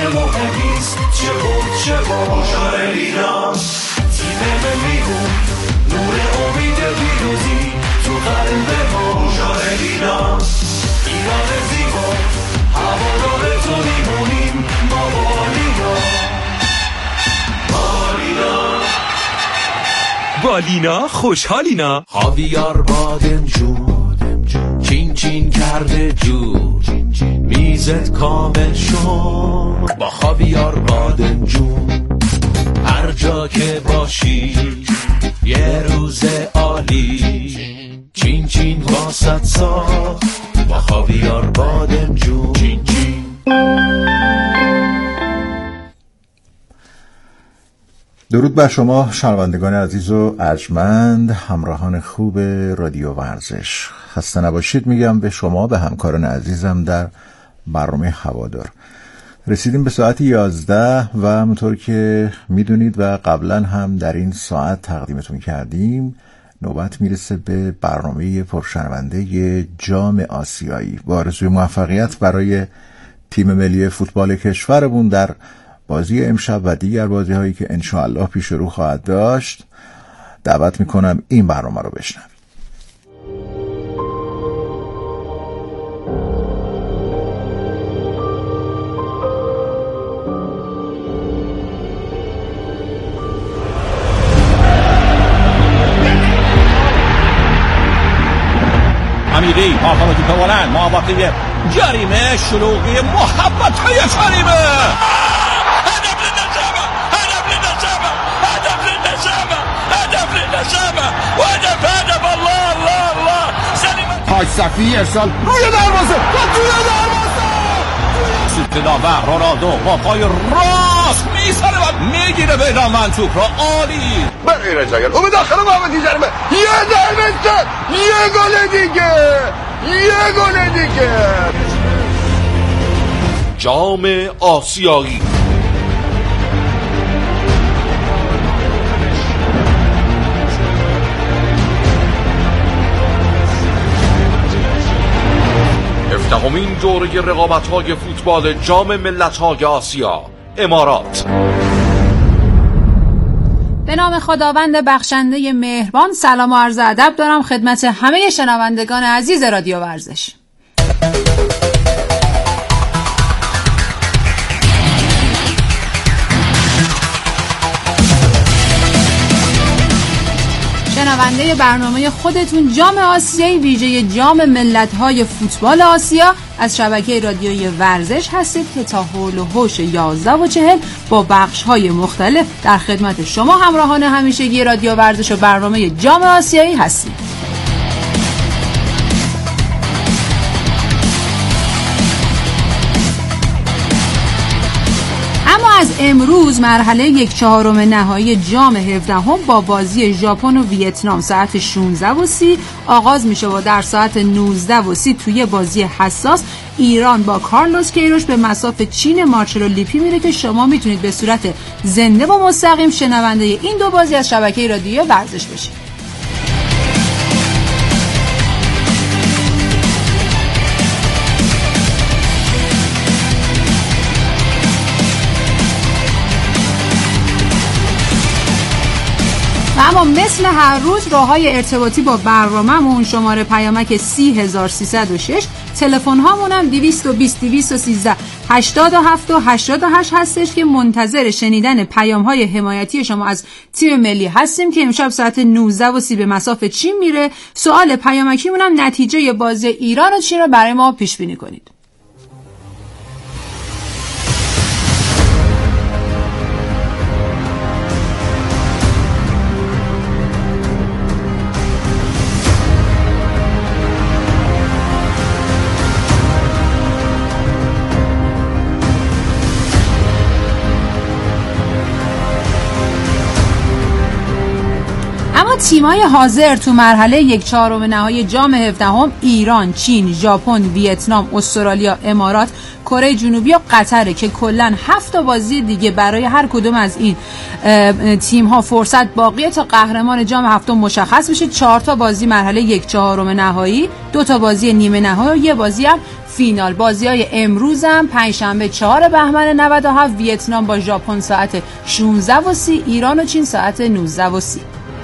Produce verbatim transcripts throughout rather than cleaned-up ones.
مهم نیست چه بود چه بود مشاهدینا تیم ملی بود نور امید پیروزی تو قلب ما مشاهدینا ایران زیبا هوادار تو میمونیم ما بالینا بالینا بالینا خوشحالینا خاویار بادمجون چین چین کرده جور میزت کامل شد با خاویار بادمجون هر جا که باشی یه روز عالی چین چین واسط ساخت با خاویار بادمجون چین چین. درود بر شما شنوندگان عزیز و ارجمند، همراهان خوب رادیو ورزش. خسته نباشید میگم به شما، به همکاران عزیزم در برنامه هوادار. رسیدیم به ساعت یازده و همونطور که میدونید و قبلا هم در این ساعت تقدیمتون کردیم، نوبت میرسه به برنامه پرشنونده جام آسیایی با آرزوی موفقیت برای تیم ملی فوتبال کشورمون در بازی امشب و دیگر بازی هایی که انشاءالله پیش رو خواهد داشت. دعوت میکنم این برنامه رو بشنوید. امیری آفاق توپ بلند مواقع جریمه شلوغی محبت های جریمه هدف للنجابة هدف للنجابة هدف للنجابة هدف للنجابة وهدف هدف الله الله الله سليمان حاج صفی ارسال روی دروازه و توی دروازه سوت داور رونالدو با پای راست میسره و میگیره بهرامند توپ را عالی برای رجایل او به داخل محمدی جرمه یه ضربه یه گل دیگه یه گل دیگه. جام آسیایی هفدهمین دوره رقابت‌های فوتبال جام ملت‌های آسیا امارات. به نام خداوند بخشنده مهربان، سلام و عرض ادب دارم خدمت همه شنوندگان عزیز رادیو ورزش. شنونده برنامه خودتون جام آسیایی ویژه جام ملت‌های فوتبال آسیا از شبکه رادیویی ورزش هستید که تا حول و حوش یازده و چهل با بخش‌های مختلف در خدمت شما همراهان همیشگی رادیو ورزش و برنامه جام آسیایی هستید. از امروز مرحله یک چهارم نهایی جام هفدهم با بازی ژاپن و ویتنام ساعت شانزده و سی آغاز میشه و در ساعت نوزده و سی توی بازی حساس ایران با کارلوس کیروش به مصاف چین مارچلو لیپی میره که شما میتونید به صورت زنده و مستقیم شنونده این دو بازی از شبکه رادیو ورزش بشید. اما مثل هر روز راه‌های ارتباطی با برنامه‌مون شماره پیامک سی هزار و سیصد و شش، تلفن هامون هم دویست و بیست دویست و سیزده هشتاد و هفت و هشتاد و هشت هستش که منتظر شنیدن پیام‌های حمایتی شما از تیم ملی هستیم که امشب ساعت نوزده و سی به مصاف چین میره. سوال پیامکیمون هم نتیجه بازی ایران و چین رو برای ما پیش بینی کنید. تیمای حاضر تو مرحله یک چهارم نهایی جام هفدهم ایران، چین، ژاپن، ویتنام، استرالیا، امارات، کره جنوبی و قطره که کلاً هفت تا بازی دیگه برای هر کدوم از این تیم ها فرصت باقیه تا قهرمان جام هفتم مشخص بشه. چهار تا بازی مرحله یک چهارم نهایی، دو تا بازی نیمه نهایی و یه بازی هم فینال. بازی‌های امروز هم پنجشنبه چهارم بهمن نود و هفت ویتنام با ژاپن ساعت شانزده و سی، ایران و چین ساعت نوزده و سی.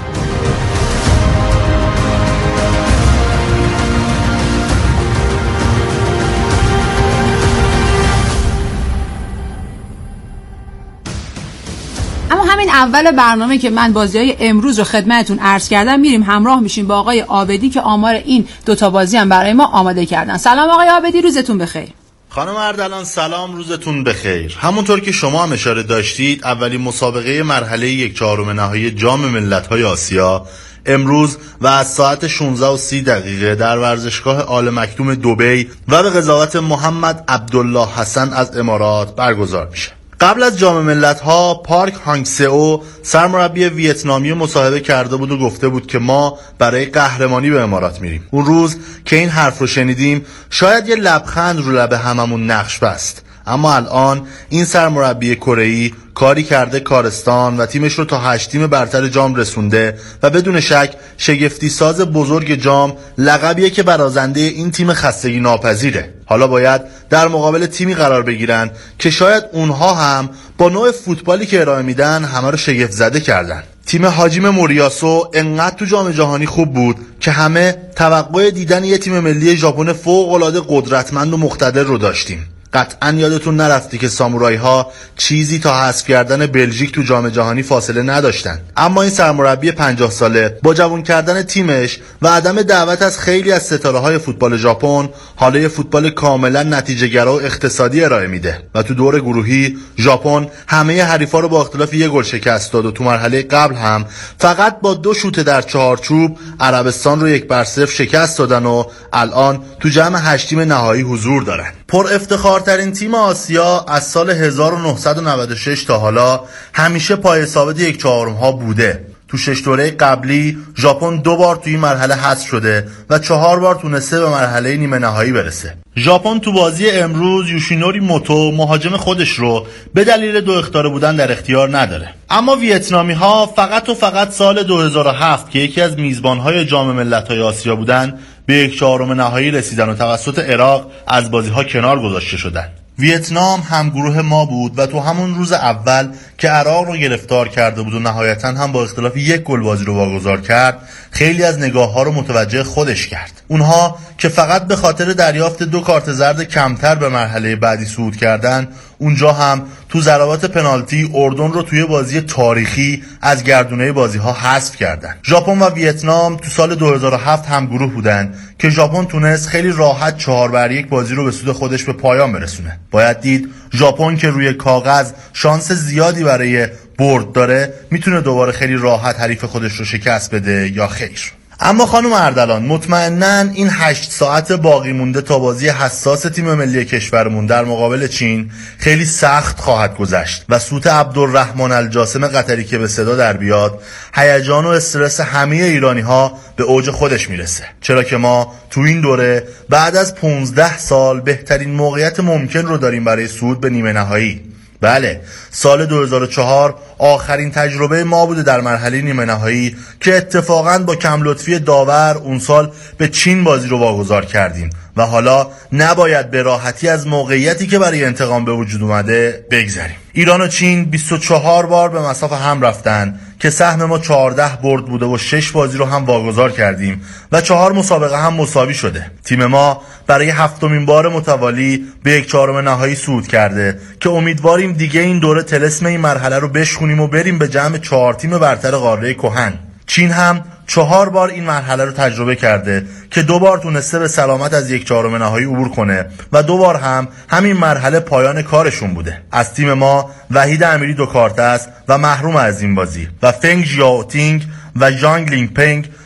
اما همین اول برنامه که من بازی‌های امروز رو خدمتتون عرض کردم، میریم همراه میشیم با آقای عابدی که آمار این دوتا بازی هم برای ما آماده کردن. سلام آقای عابدی، روزتون بخیر. خانم اردلان سلام، روزتون بخیر. همونطور که شما هم اشاره داشتید، اولین مسابقه مرحله یک چهارم نهایی جام ملت‌های آسیا امروز و از ساعت شانزده و سی دقیقه در ورزشگاه آل مکتوم دبی و به قضاوت محمد عبدالله حسن از امارات برگزار میشه. قبل از جام ملت‌ها پارک هانگ سئو سرمربی ویتنامی مصاحبه کرده بود و گفته بود که ما برای قهرمانی به امارات میریم. اون روز که این حرف رو شنیدیم شاید یه لبخند رو لب هممون نقش بست، اما الان این سرمربی کره‌ای کاری کرده کارستان و تیمش رو تا هشت تیم برتر جام رسونده و بدون شک شگفتی ساز بزرگ جام لقبیه که برازنده این تیم خستگی ناپذیره. حالا باید در مقابل تیمی قرار بگیرن که شاید اونها هم با نوع فوتبالی که ارائه میدن همه رو شگفت زده کردن. تیم حاجیم موریاسو انقدر تو جام جهانی خوب بود که همه توقع دیدن یه تیم ملی ژاپن فوق‌العاده قدرتمند و مقتدر رو داشتیم. قطعا یادتون نرفتی که سامورایی ها چیزی تا حذف کردن بلژیک تو جام جهانی فاصله نداشتن، اما این سرمربی پنجاه ساله با جوان کردن تیمش و عدم دعوت از خیلی از ستاره های فوتبال ژاپن حاله فوتبال کاملا نتیجه گرا و اقتصادی ارائه میده و تو دور گروهی ژاپن همه حریفا رو با اختلاف یک گل شکست داد و تو مرحله قبل هم فقط با دو شوت در چهارچوب عربستان رو یک بر صفر شکست دادن و الان تو جمع هشت تیم نهایی حضور دارن. پر افتخارترین تیم آسیا از سال هزار و نهصد و نود و شش تا حالا همیشه پای ثابت یک چهارم ها بوده. تو شش دوره قبلی ژاپن دو بار توی این مرحله حذف شده و چهار بار تونسته به مرحله نیمه نهایی برسه. ژاپن تو بازی امروز یوشینوری موتو مهاجم خودش رو به دلیل دو اخطار بودن در اختیار نداره. اما ویتنامی ها فقط و فقط سال دو هزار و هفت که یکی از میزبانهای جام ملت‌های آسیا بودن به یک چهارم نهایی رسیدن و توسط عراق از بازی‌ها کنار گذاشته شدن. ویتنام هم گروه ما بود و تو همون روز اول که عراق رو گرفتار کرده بود و نهایتاً هم با اختلاف یک گل بازی رو واگذار کرد، خیلی از نگاه‌ها رو متوجه خودش کرد. اونها که فقط به خاطر دریافت دو کارت زرد کمتر به مرحله بعدی صعود کردن، اونجا هم تو ضربات پنالتی اردن رو توی بازی تاریخی از گردونه بازی‌ها حذف کردن. ژاپن و ویتنام تو سال دو هزار و هفت هم گروه بودن که ژاپن تونست خیلی راحت چهار بر یک بازی رو به سود خودش به پایان برسونه. باید دید ژاپن که روی کاغذ شانس زیادی برای برد داره میتونه دوباره خیلی راحت حریف خودش رو شکست بده یا خیر. اما خانم اردلان مطمئناً این هشت ساعت باقی مونده تا بازی حساس تیم ملی کشورمون در مقابل چین خیلی سخت خواهد گذشت و سوت عبدالرحمن الجاسم قطری که به صدا در بیاد هیجان و استرس همه ایرانی ها به اوج خودش میرسه، چرا که ما تو این دوره بعد از پانزده سال بهترین موقعیت ممکن رو داریم برای صعود به نیمه نهایی. بله، سال دو هزار و چهار آخرین تجربه ما بوده در مرحله نیمه نهایی که اتفاقاً با کم لطفی داور اون سال به چین بازی رو واگذار کردیم و حالا نباید به راحتی از موقعیتی که برای انتقام به وجود اومده بگذریم. ایران و چین بیست و چهار بار به مصاف هم رفتن که سهم ما چهارده برد بوده و شش بازی رو هم واگذار کردیم و چهار مسابقه هم مساوی شده. تیم ما برای هفتمین بار متوالی به یک چهارم نهایی صعود کرده که امیدواریم دیگه این دوره طلسم این مرحله رو بشکونیم و بریم به جمع چهار تیم برتر قاره کهن. چین هم چهار بار این مرحله رو تجربه کرده که دو بار تونسته به سلامت از یک چهارم نهایی عبور کنه و دو بار هم همین مرحله پایان کارشون بوده. از تیم ما وحید امیری دو کارت است و محروم از این بازی و فنگ ژیاوتینگ و ژانگ لینگ پنگ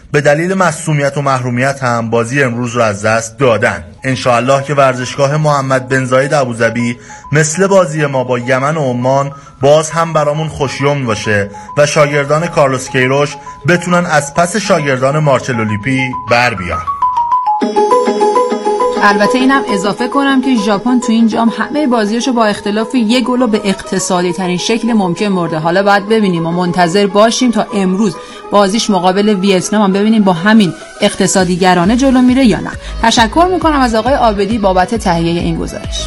به دلیل معصومیت و محرومیت هم بازی امروز رو از دست دادن. انشاءالله که ورزشگاه محمد بن زاید ابوظبی مثل بازی ما با یمن و عمان باز هم برامون خوشیوم باشه و شاگردان کارلوس کیروش بتونن از پس شاگردان مارچلو لیپی بر بیان. البته اینم اضافه کنم که ژاپن تو این جام همه بازیاشو با اختلاف یک گل به اقتصادی ترین شکل ممکن برده. حالا باید ببینیم و منتظر باشیم تا امروز بازیش مقابل ویتنام هم ببینیم با همین اقتصادی گرانه جلو میره یا نه. تشکر میکنم از آقای عابدی بابت تهیه این گزارش.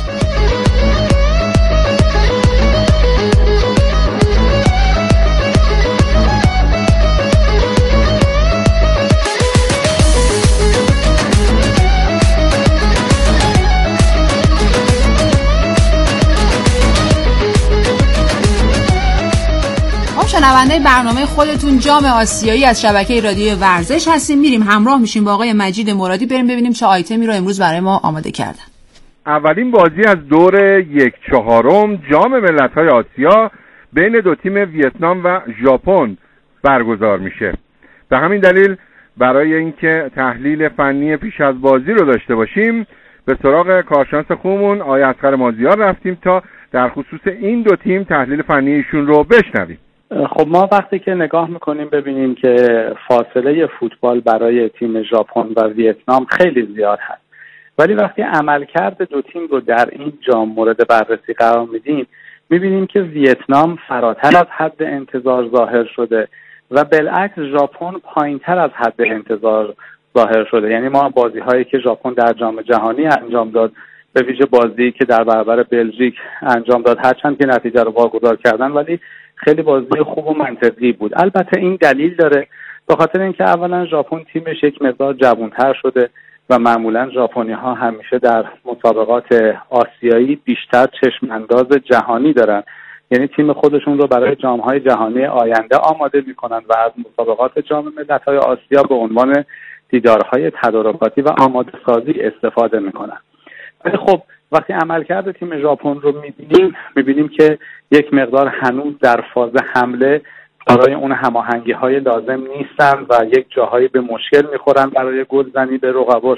شنونده برنامه خودتون جام آسیایی از شبکه رادیو ورزش هستیم. میریم همراه میشیم با آقای مجید مرادی، بریم ببینیم چه آیتمی رو امروز برای ما آماده کردن. اولین بازی از دور یک چهارم جام ملت‌های آسیا بین دو تیم ویتنام و ژاپن برگزار میشه. به همین دلیل برای اینکه تحلیل فنی پیش از بازی رو داشته باشیم به سراغ کارشناس خوبمون آقای اصغر مازیار رفتیم تا در خصوص این دو تیم تحلیل فنی ایشون رو بشنویم. خب ما وقتی که نگاه میکنیم ببینیم که فاصله فوتبال برای تیم ژاپن و ویتنام خیلی زیاد هست، ولی وقتی عملکرد دو تیم رو در این جام مورد بررسی قرار میدیم میبینیم که ویتنام فراتر از حد انتظار ظاهر شده و بالعکس ژاپن پایینتر از حد انتظار ظاهر شده. یعنی ما بازی هایی که ژاپن در جام جهانی انجام داد، به ویژه بازی که در برابر بلژیک انجام داد، هرچند که نتیجه رو واگذار کردن ولی خیلی بازی خوب و منطقی بود. البته این دلیل داره به خاطر اینکه اولا ژاپن تیمش یک مقدار جوان‌تر شده و معمولا ژاپنی‌ها همیشه در مسابقات آسیایی بیشتر چشم انداز جهانی دارن، یعنی تیم خودشون رو برای جام‌های جهانی آینده آماده می‌کنن و از مسابقات جام ملت‌های آسیا به عنوان دیدارهای تدارکاتی و آماده سازی استفاده می‌کنن. ولی خب وقتی عملکرد تیم ژاپن رو می‌بینیم می‌بینیم که یک مقدار هنوز در فاز حمله برای اون هماهنگی‌های لازم نیستن و یک جاهایی به مشکل می‌خورن برای گلزنی به رقباش.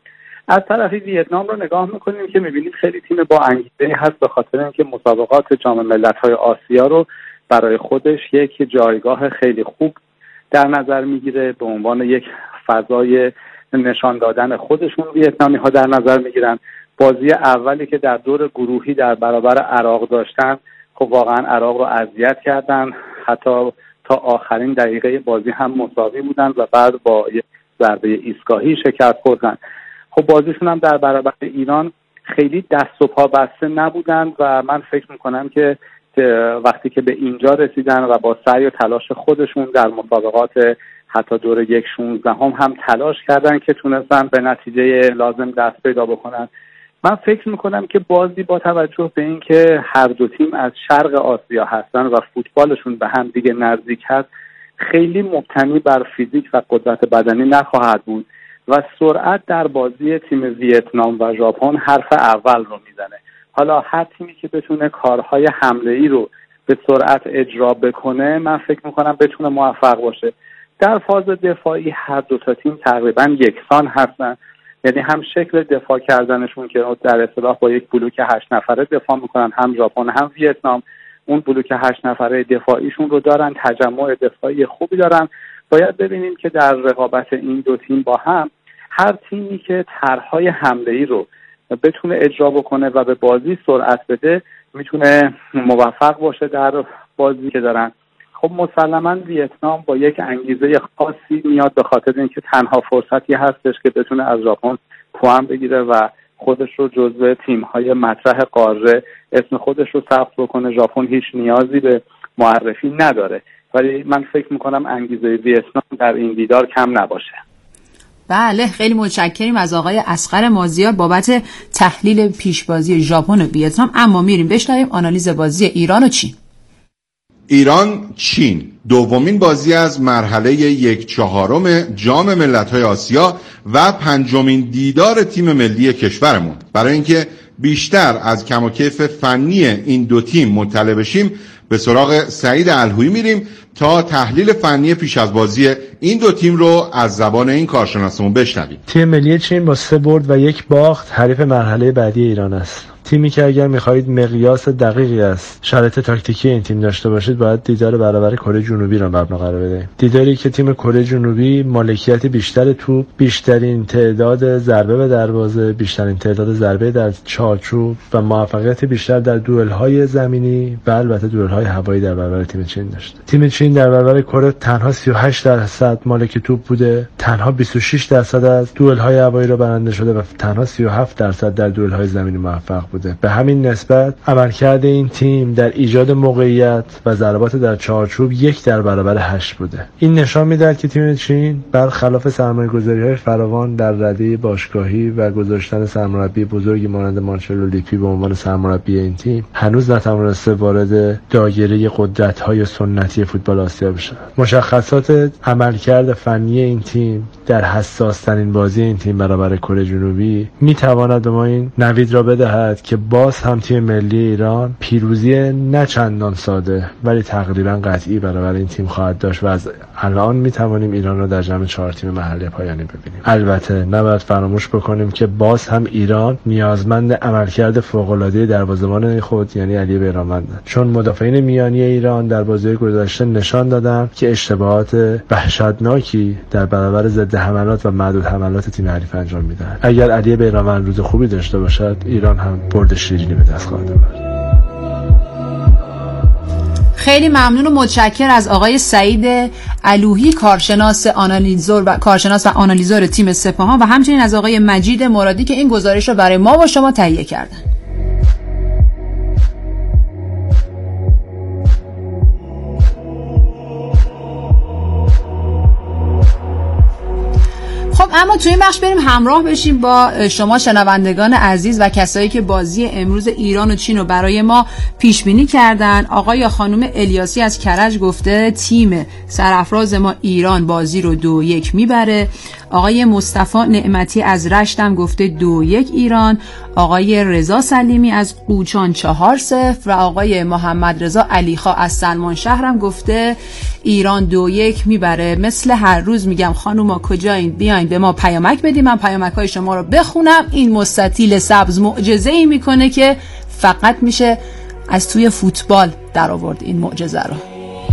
از طرفی ویتنام رو نگاه می‌کنیم که می‌بینیم خیلی تیم با انگیزه هست به خاطر اینکه مسابقات جام ملت‌های آسیا رو برای خودش یک جایگاه خیلی خوب در نظر می‌گیره، به عنوان یک فضای نشان دادن خودشون ویتنامی‌ها در نظر می‌گیرن. بازی اولی که در دور گروهی در برابر عراق داشتن، خب واقعا عراق رو اذیت کردن، حتی تا آخرین دقیقه بازی هم مساوی بودن و بعد با یک ضربه ایستگاهی شکست خوردن. خب بازیشون هم در برابر ایران خیلی دست و پا بسته نبودن و من فکر میکنم که وقتی که به اینجا رسیدن و با سعی و تلاش خودشون در مسابقات حتی دور یک شونزده هم هم تلاش کردن که تونستن به نتیجه لازم دست پیدا بکنن. من فکر میکنم که بازی با توجه به اینکه هر دو تیم از شرق آسیا هستن و فوتبالشون به هم دیگه نزدیک هست، خیلی مبتنی بر فیزیک و قدرت بدنی نخواهد بود و سرعت در بازی تیم ویتنام و ژاپن حرف اول رو میزنه. حالا هر تیمی که بتونه کارهای حمله‌ای رو به سرعت اجرا بکنه من فکر میکنم بتونه موفق باشه. در فاز دفاعی هر دو تا تیم تقریبا یکسان هستن، یعنی هم شکل دفاع کردنشون که در اصطلاح با یک بلوک هشت نفره دفاع میکنن، هم ژاپن هم ویتنام اون بلوک هشت نفره دفاعیشون رو دارن، تجمع دفاعی خوبی دارن. باید ببینیم که در رقابت این دو تیم با هم هر تیمی که طرحهای حمله‌ای رو بتونه اجرا بکنه و به بازی سرعت بده میتونه موفق باشه در بازی که دارن. خب مسلماً ویتنام با یک انگیزه خاصی میاد به خاطر اینکه تنها فرصتی هستش که بتونه از ژاپن پوان بگیره و خودش رو جزو تیم‌های مطرح قاره اسم خودش رو ثبت بکنه. ژاپن هیچ نیازی به معرفی نداره، ولی من فکر میکنم انگیزه ویتنام در این دیدار کم نباشه. بله، خیلی متشکریم از آقای اصغر مازیار بابت تحلیل پیشبازی ژاپن و ویتنام. اما میریم بشنویم آنالیز بازی ایران و چین. ایران چین، دومین بازی از مرحله یک چهارم جام ملت‌های آسیا و پنجمین دیدار تیم ملی کشورمون. برای اینکه بیشتر از کم و کیف فنی این دو تیم مطلع بشیم به سراغ سعید الهویی میریم تا تحلیل فنی پیش از بازی این دو تیم رو از زبان این کارشناسمون بشنویم. تیم ملی چین با سه برد و یک باخت حریف مرحله بعدی ایران است. تیمی که اگر می‌خواهید مقیاس دقیقی است شرایط تاکتیکی این تیم داشته باشید باید دیدار برابر کره جنوبی را مبنا قرار بدهید. دیداری که تیم کره جنوبی مالکیت بیشتر توپ، بیشترین تعداد ضربه به دروازه، بیشترین تعداد ضربه در چارچوب و موفقیت بیشتر در دوئل‌های زمینی و البته دوئل‌های هوایی در برابر تیم چین داشته. تیم چین در برابر کره تنها سی و هشت درصد مالک توپ بوده، تنها بیست و شش درصد از دوئل‌های هوایی را برنده شده و تنها سی و هفت درصد در دوئل‌های زمینی موفق بوده. به همین نسبت عملکرد این تیم در ایجاد موقعیت و ضربات در چارچوب یک در برابر هشت بوده. این نشان می‌دهد که تیم چین برخلاف سرمایه‌گذاری‌های فراوان در رده باشگاهی و گذاشتن سرمربی بزرگی مانند مارچلو لیپی به عنوان سرمربی این تیم هنوز نتوانسته وارد دایره قدرت‌های سنتی فوتبال آسیا بشه. مشخصات عملکرد فنی این تیم در حساس‌ترین بازی این تیم برابر کره جنوبی می‌تواند به ما این نوید را بدهد که باز هم تیم ملی ایران پیروزی نه چندان ساده ولی تقریبا قطعی برابر این تیم خواهد داشت و از الان میتوانیم ایران را در جمع چهار تیم محلی پایانی ببینیم. البته نباید فراموش بکنیم که باز هم ایران نیازمند عملکرد فوق‌العاده دروازه‌بان خود یعنی علی بیرانوند، چون مدافعین میانی ایران در بازی گذشته نشان دادند که اشتباهات وحشتناکی در برابر ضد حملات و معدود حملات تیم حریف انجام میدهند. اگر علی بیرانوند روز خوبی داشته باشد ایران هم برد شیرینی به دست خواهد آورد. خیلی ممنون و متشکر از آقای سعید الوهی کارشناس آنالیزور و کارشناس و آنالیزور تیم سپاهان و همچنین از آقای مجید مرادی که این گزارش رو برای ما و شما تهیه کردن. اما توی این بخش بریم همراه بشیم با شما شنوندگان عزیز و کسایی که بازی امروز ایران و چین رو برای ما پیش بینی کردن. آقای یا خانم الیاسی از کرج گفته تیم سرافراز ما ایران بازی رو دو یک میبره. آقای مصطفی نعمتی از رشت هم گفته دو یک ایران. آقای رضا سلیمی از قوچان چهار صفر و آقای محمد رضا علیخا از سلمان شهر هم گفته ایران دو یک میبره. مثل هر روز میگم خانوما کجایین بیاین به ما پیامک بدیم، من پیامک های شما رو بخونم. این مستطیل سبز معجزه ای میکنه که فقط میشه از توی فوتبال در آورد این معجزه رو.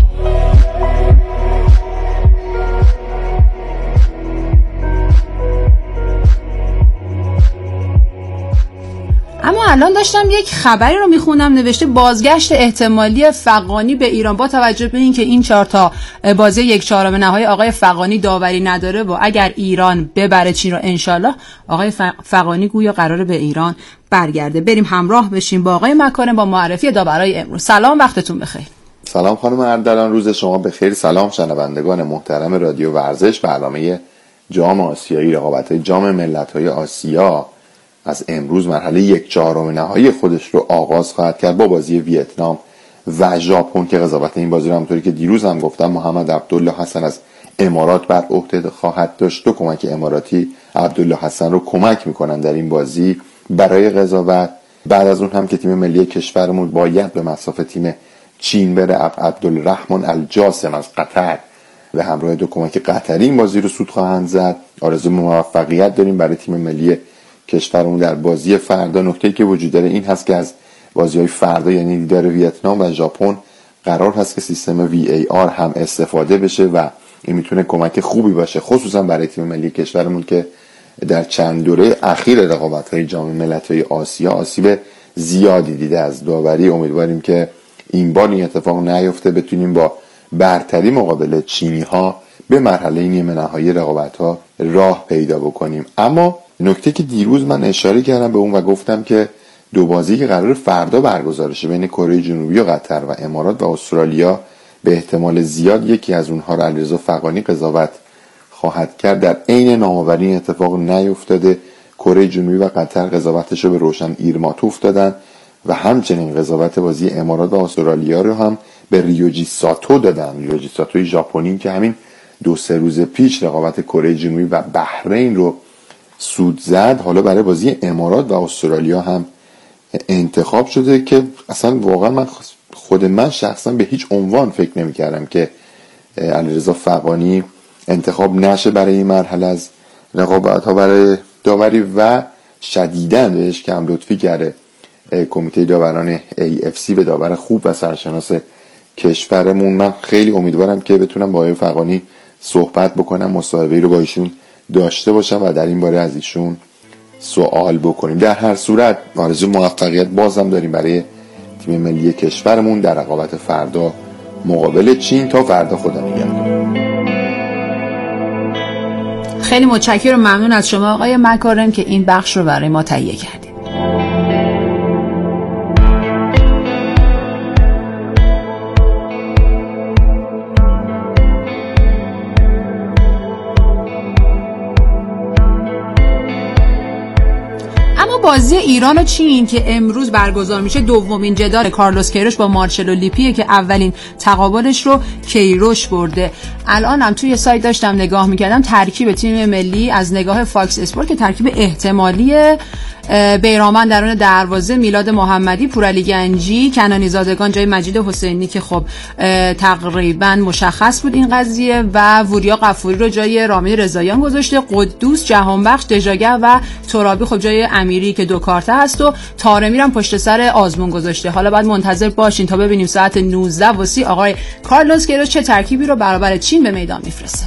اما الان داشتم یک خبری رو میخوندم نوشته بازگشت احتمالی فغانی به ایران با توجه به اینکه این چهار تا بازی یک چهارم نهایی آقای فغانی داوری نداره و اگر ایران ببره چین رو انشالله آقای فغانی گویا قراره به ایران برگرده. بریم همراه بشیم با آقای مکارم با معرفی داورای امروز. سلام، وقتتون بخیر. سلام خانم اردلان، روز شما بخیر. سلام شنوندگان محترم رادیو ورزش. برنامه جام آسیایی رقابت‌های جام ملت‌های آسیا از امروز مرحله یک چهارم نهایی خودش رو آغاز خواهد کرد با بازی ویتنام و ژاپن که قضاوت این بازی رو همونطوری که دیروز هم گفتم محمد عبدالله حسن از امارات بر عهده خواهد داشت. دو کمک اماراتی عبدالله حسن رو کمک میکنن در این بازی برای قضاوت. بعد از اون هم که تیم ملی کشورمون باید به مصاف تیم چین بره، عبدالرحمن الجاسم از قطر به همراه دو کمک قطری این بازی رو سود خواهند زد. آرزو موفقیت داریم برای تیم ملی کشورمون در بازی فردا. نکته‌ای که وجود داره این هست که از بازی‌های فردا یعنی دیدار ویتنام و ژاپن قرار هست که سیستم وی ای آر هم استفاده بشه و این میتونه کمک خوبی باشه خصوصا برای تیم ملی کشورمون که در چند دوره اخیر رقابت‌های جام ملت‌های آسیا آسیب زیادی دیده از داوری. امیدواریم که این بار این اتفاق نیفته، بتونیم با برتری مقابل چینی‌ها به مرحله نیمه نهایی رقابت‌ها راه پیدا بکنیم. اما نکته که دیروز من اشاره کردم به اون و گفتم که دو بازی که قرار فردا برگزار شه بین کره جنوبی و قطر و امارات و استرالیا به احتمال زیاد یکی از اونها رو علیرضا فغانی قضاوت خواهد کرد. در عین نامآوری این اتفاق نیفتاده. کره جنوبی و قطر قضاوتش رو به روشن ایرماتوف دادن و همچنین قضاوت بازی امارات و استرالیا رو هم به ریوجی ساتو دادن. ریوجی ساتوی ژاپنی که همین دو سه روز پیش رقابت کره جنوبی و بحرین رو سود زد، حالا برای بازی امارات و استرالیا هم انتخاب شده که اصلا واقعا من خود من شخصا به هیچ عنوان فکر نمی کردم که علیرضا فغانی انتخاب نشه برای این مرحله از رقابت ها برای داوری و شدیداً بهش کم لطفی کرده کمیته داوران ای اف سی به داور خوب و سرشناس کشورمون. من خیلی امیدوارم که بتونم با آقای فغانی صحبت بکنم، مصاحبه‌ای رو با ایشون داشته باشم و در این باره از ایشون سوال بکنیم. در هر صورت آرزو موفقیت بازم داریم برای تیم ملی کشورمون در رقابت فردا مقابل چین. تا فردا خدا نگهدار. خیلی متشکرم، ممنون از شما آقای مکارم که این بخش رو برای ما تهیه کردید. بازی ایران و چین که امروز برگزار میشه دومین جدال کارلوس کیروش با مارچلو لیپیه که اولین تقابلش رو کیروش برده. الان هم توی سایت داشتم نگاه میکردم ترکیب تیم ملی از نگاه فاکس اسپورت که ترکیب احتمالی بیرامن درون دروازه، میلاد محمدی، پورعلی گنجی، کنانی زادگان جای مجید حسینی که خب تقریبا مشخص بود این قضیه و وریا غفوری رو جای رامین رضاییان گذاشته، قدوس، جهانبخش، دژاگر و ترابی خب جای امیری که دو کارته هست و طارمی هم پشت سر آزمون گذاشته. حالا باید منتظر باشین تا ببینیم ساعت نوزده و سی آقای کارلوس کیروش چه ترکیبی رو برابر چین به میدان میفرسته.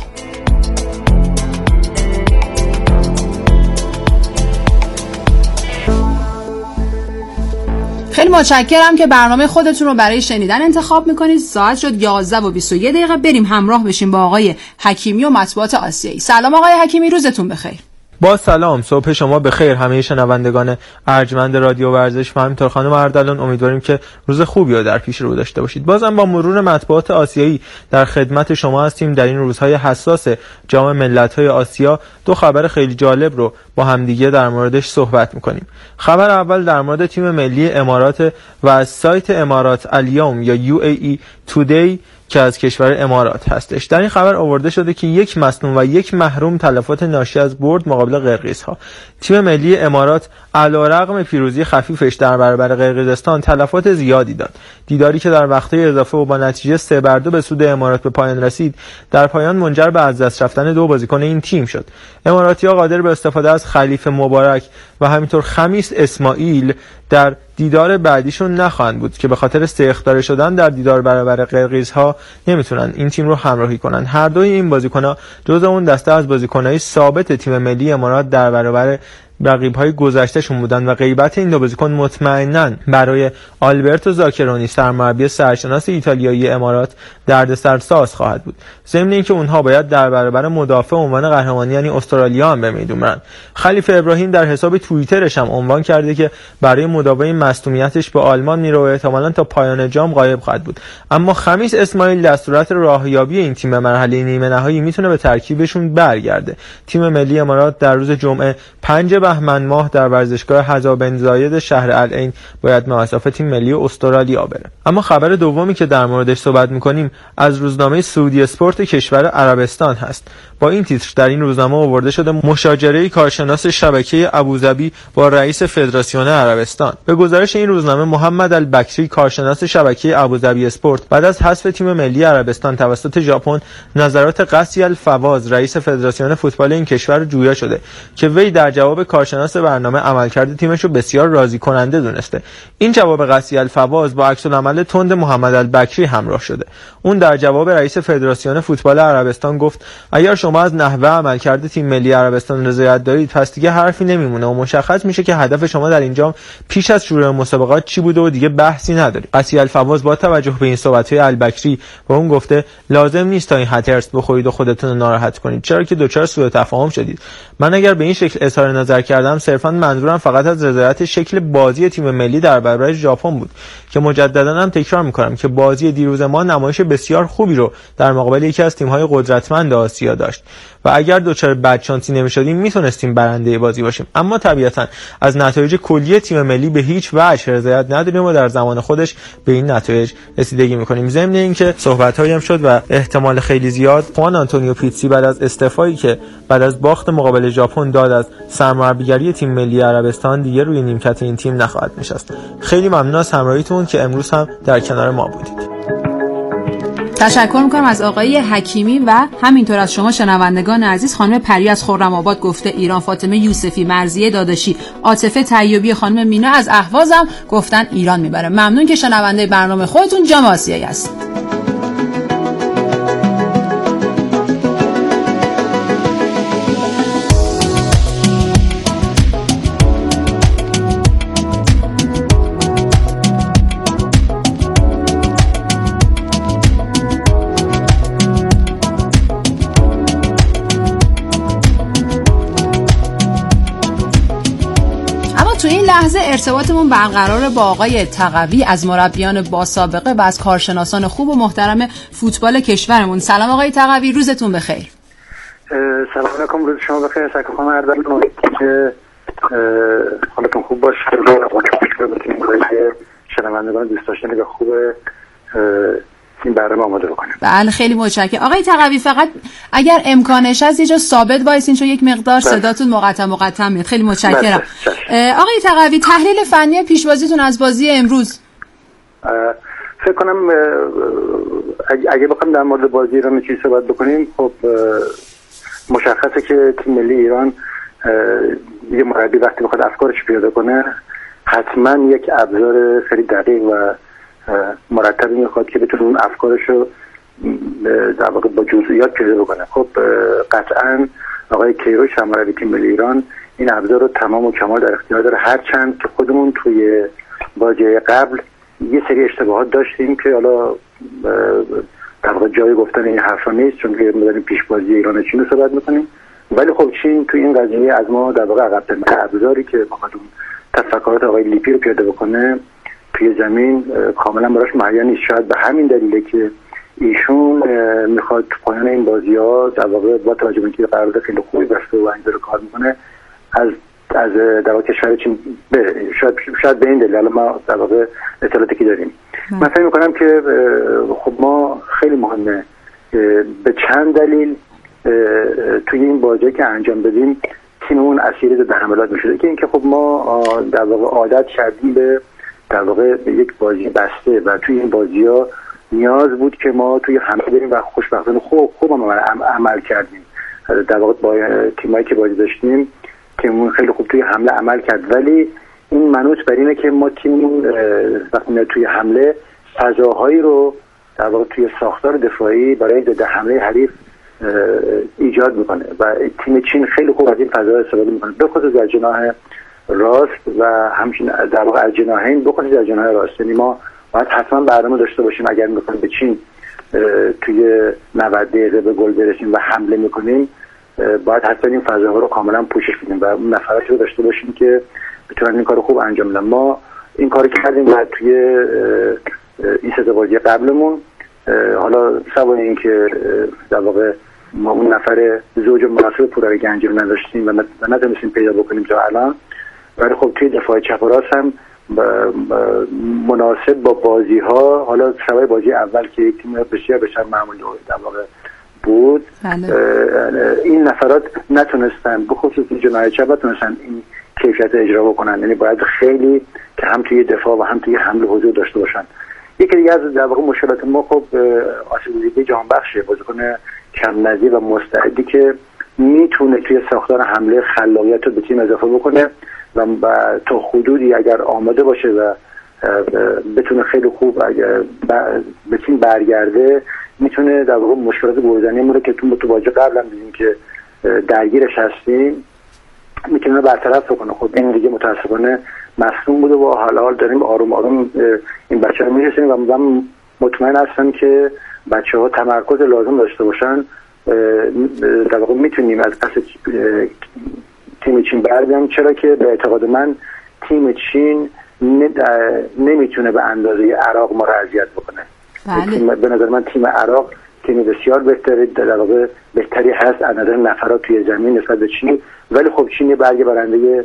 خیلی متشکرم که برنامه خودتون رو برای شنیدن انتخاب میکنید. ساعت شد یازده و بیست و یک دقیقه. بریم همراه بشیم با آقای حکیمی و مطبوعات آسیایی. سلام آقای حکیمی، روزتون بخیر. با سلام، صبح شما بخیر همه شنوندگان ارجمند رادیو ورزش و همینطور خانم اردلان. امیدواریم که روز خوبی رو در پیش رو داشته باشید. بازم با مرور مطبوعات آسیایی در خدمت شما هستیم. در این روزهای حساس جام ملت‌های آسیا دو خبر خیلی جالب رو با همدیگه در موردش صحبت می‌کنیم. خبر اول در مورد تیم ملی امارات و از سایت امارات الیوم یا یو ای ای تودی که از کشور امارات هستش. در این خبر آورده شده که یک مصدوم و یک محروم تلفات ناشی از برد مقابل قرقیزها. تیم ملی امارات علیرغم پیروزی خفیفش در برابر قرقیزستان تلفات زیادی داد. دیداری که در وقته اضافه و با نتیجه سه بر دو به سود امارات به پایان رسید، در پایان منجر به از دست رفتن دو بازیکن این تیم شد. اماراتی‌ها قادر به استفاده از خلیفه مبارک و همینطور خمیس اسماعیل در دیدار بعدیشون نخواهند بود که به خاطر سه اخطار شدن در دیدار برابر قرقیزها نمیتونن این تیم رو همراهی کنن. هر دوی این بازیکن‌ها جزو اون دسته از بازیکن‌های ثابت تیم ملی امارات در برابر رقیب‌های گذشته‌شون بودن و غیبت این دو بازیکن مطمئناً برای آلبرتو زاکرونی سرمربی سرشناس ایتالیایی امارات دردسرساز خواهد بود. ضمن اینکه اونها باید در برابر مدافع عنوان قهرمانی یعنی استرالیا هم به میدون برن. خلیفه ابراهیم در حساب توییترش هم عنوان کرده که برای مداوای مصونیتش به آلمان میره و احتمالاً تا پایان جام غایب خواهد بود. اما خمیس اسماعیل در صورت راهیابی این تیم مرحله نیمه نهایی میتونه به ترکیبشون برگرده. تیم ملی امارات در روز جمعه پنج بهمن ماه در ورزشگاه حذا بن زاید شهر العین باید مصاف تیم ملی استرالیا بره. اما خبر دومی که در موردش صحبت می‌کنیم از روزنامه سعودی اسپورت کشور عربستان هست. با این تیتر در این روزنامه آورده شده مشاجره کارشناس شبکه ابوظبی با رئیس فدراسیون عربستان. به گزارش این روزنامه محمد البکری کارشناس شبکه ابوظبی اسپورت بعد از حذف تیم ملی عربستان توسط ژاپن نظرات قسی الفواز رئیس فدراسیون فوتبال این کشور جویا شده که وی در جواب کارشناس برنامه عملکرد تیمش رو بسیار راضی کننده دونسته. این جواب قسی الفواز با عکس العمل تند محمد البکری همراه شده. اون در جواب رئیس فدراسیون فوتبال عربستان گفت اگر شما از نحوه عملکرد تیم ملی عربستان رضایت دارید پس دیگه حرفی نمیمونه و مشخص میشه که هدف شما در اینجا پیش از شروع مسابقات چی بوده و دیگه بحثی نداره. قسی الفواز با توجه به این صحبت‌های البکری با اون گفته لازم نیست تا این حد هرس بخورید و خودتون رو ناراحت کنید چرا که دوچار سوء تفاهم شدید. من اگر به این شکل اظهار نظر مطرح کردم صرفا منظورم فقط از رضایت شکل بازی تیم ملی در برابر ژاپن بود که مجددا هم تکرار میکنم که بازی دیروز ما نمایش بسیار خوبی رو در مقابل یکی از تیم‌های قدرتمند آسیا داشت و اگر دچار بدشانسی نمی‌شدیم میتونستیم برنده بازی باشیم. اما طبیعتا از نتایج کلی تیم ملی به هیچ وجه رضایت نداریم و در زمان خودش به این نتایج رسیدگی میکنیم. ضمن اینکه صحبت‌هایی هم شد و احتمال خیلی زیاد خوان آنتونیو پیتسی بعد از استعفایی که بعد از باخت مقابل ژاپن داد از سرمربیگری تیم ملی عربستان دیگه روی نیمکت این تیم نخواهد نشست. خیلی ممنون از همراهیتون که امروز هم در کنار ما بودید. تشکر میکنم از آقای حکیمی و همینطور از شما شنوندگان عزیز. خانم پری از خرم‌آباد گفته ایران، فاطمه یوسفی، مرضیه داداشی، عاطفه طیوبی، خانم مینا از اهوازم گفتن ایران میبره. ممنون که شنونده برنامه خودتون جام آسیایی هستید. لحظه ارتباطمون برقرار با آقای تقوی از مربیان با سابقه و از کارشناسان خوب و محترم فوتبال کشورمون. سلام آقای تقوی، روزتون بخیر. سلام علیکم، روز شما بخیر. سلام خانم اردلان، که حالتون خوب باشه. شنوندگان دوست داشتنی که خوب این برنامه آماده بکنیم. بله خیلی متشکرم آقای تقوی. فقط اگر امکانش هست یه جا ثابت وایسین چون یک مقدار صداتون مقطع مقطع میاد. خیلی متشکرم. آقای تقوی، تحلیل فنی پیشبازیتون از بازی امروز. فکر کنم اگه بخوام در مورد بازی ایران چیزی صحبت بکنیم، خب مشخصه که تیم ملی ایران یه مربی وقتی بخواد افکارش پیاده کنه حتما یک ابزار خیلی دقیق و مرتبی میخواد که بتونه اون افکارش رو در واقع با جزئیات پیاده بکنه. خب قطعا آقای کیروش مربی تیم ملی ایران این ابزار رو تمام و کمال در اختیار داره، هرچند که خودمون توی بازی قبل یه سری اشتباهات داشتیم که حالا در واقع جای گفتن این حرفا نیست چون که می‌دونیم پیش بازی ایران و چین رو صحبت می‌کنیم، ولی خب چین توی این قضیه از ما در واقع عقب ترم. ابزاری که بخواد اون تفکرات آقای لیپی رو پیاده بکنه توی زمین کاملا براش مهیا نیست. شاید به همین دلیله که ایشون میخواد تو پایان این بازی‌ها در واقع با توجه به اینکه قرارداد خیلی خوبی بسته و اینجوری کار میکنه از از در واقع کشور چین بره. شاید شاید به این دلیل الان ما در واقع اطلاعاتی که داریم. من فکر میکنم که خب ما خیلی مهمه به چند دلیل توی این بازی که انجام بدیم تیممون اسیر ضد حملات میشه که اینکه خب ما در واقع عادت کردیم به در واقع به یک بازی بسته و توی این بازی‌ها نیاز بود که ما توی حمله بریم و خوشبختانه خوب خوب هم عمل کردیم. در واقع با تیمایی که بازی داشتیم تیممون خیلی خوب توی حمله عمل کرد، ولی این منوط بر اینه که ما تیممون وقتی توی حمله فضاهایی رو در واقع توی ساختار دفاعی برای ضد حمله حریف ایجاد میکنه و تیم چین خیلی خوب از این فضاها استفاده میکنه، به خصوص در جناح راست و همچنین در واقع از جناحین، به خصوص در جناح راست. یعنی ما باید حتما برنامه داشته باشیم اگر میخوایم به چین توی نود دقیقه به گل برسیم و حمله میکنیم باید حتما این فضاها رو کاملا پوشش بدیم و اون نفراتی رو داشته باشیم که بتونن این کارو خوب انجام بدن. ما این کارو کردیم و توی این سه بازی قبلمون حالا سوای این که در واقع ما اون نفر زوج مناسب پورای گنجی رو نداشتیم و نتونستیم پیدا بکنیم تا الان، ولی خب توی دفاع چپ و راست هم مناسب با بازی ها، حالا سوای بازی اول که یک تیم بسیار بسیار معمولی در واقع بود بله. این نفرات نتونستن به خصوص جناح چپ نتونستن این کیفیت اجرا بکنن، یعنی باید خیلی که هم توی دفاع و هم توی حمله حضور داشته باشن. یکی دیگه از در واقع مشکلات ما خب آسیب‌دیده جهانبخشه، بازیکن کم نظیر و مستعدی که میتونه توی ساختار حمله خلاقیت رو به تیم اضافه بکنه و تا حدودی اگر آماده باشه و بتونه خیلی خوب اگر به تیم برگرده میتونه در واقع مشکلات گلزنیمون رو که تو تو بازی قبل هم دیدیم که درگیرش هستیم میتونه برطرف بکنه. خب این دیگه متاسفانه مصدوم بوده و حالا حال داریم آروم آروم این بچه‌ها رو میرسونیم و من مطمئن هستم که بچه‌ها تمرکز لازم داشته باشن. در واقع میتونیم از پس تیم چین برگردم، چرا که به اعتقاد من تیم چین نمیتونه به اندازه عراق ما رو اذیت بکنه. بله. به نظر من تیم عراق تیم بسیار بهتری در واقع بهتری هست از نظر نفرات توی زمین نسبت به چین، ولی خب چین یه برگ برنده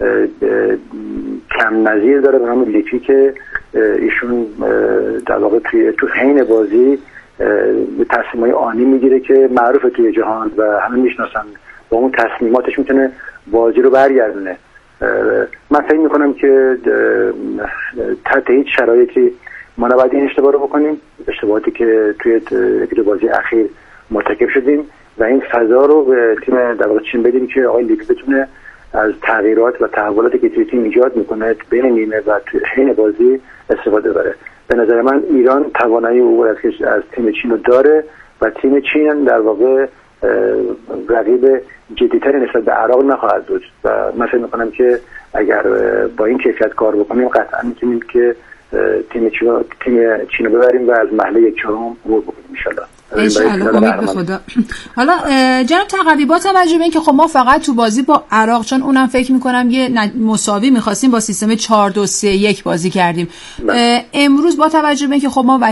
کم نظیر داره به نام لیپی که ایشون در واقع توی تو حین بازی تصمیمای آنی میگیره که معروفه توی جهان و همه میشناسن، با اون تصمیماتش میتونه بازی رو برگردونه. من فکر میکنم که تحت هیچ شرایطی ما نباید این اشتباه رو بکنیم، اشتباهاتی که توی دو بازی اخیر مرتکب شدیم و این فضا رو به تیم در واقع چین بدیم که آقای لیپی بتونه از تغییرات و تحولاتی که توی تیم ایجاد میکنه بین نیمه و توی حین بازی استفاده بره. به نظر من ایران توانایی عبور از از تیم چین رو داره و تیم چین در واقع رقیب جدی‌تری نسبت به عراق نخواهد بود و من فکر می‌کنم که اگر با این کیفیت کار بکنیم قطعا می‌تونیم که تیم چین تیم چین رو ببریم و از مرحله یک چهارم عبور بکنیم ان شاءالله. انشالله، امید به خدا. حالا جناب تقوی با توجه به اینکه خب ما فقط تو بازی با عراق، چون اونم فکر میکنم یه مساوی میخواستیم، با سیستم چهار دو سه یک بازی کردیم، امروز با توجه به اینکه خب ما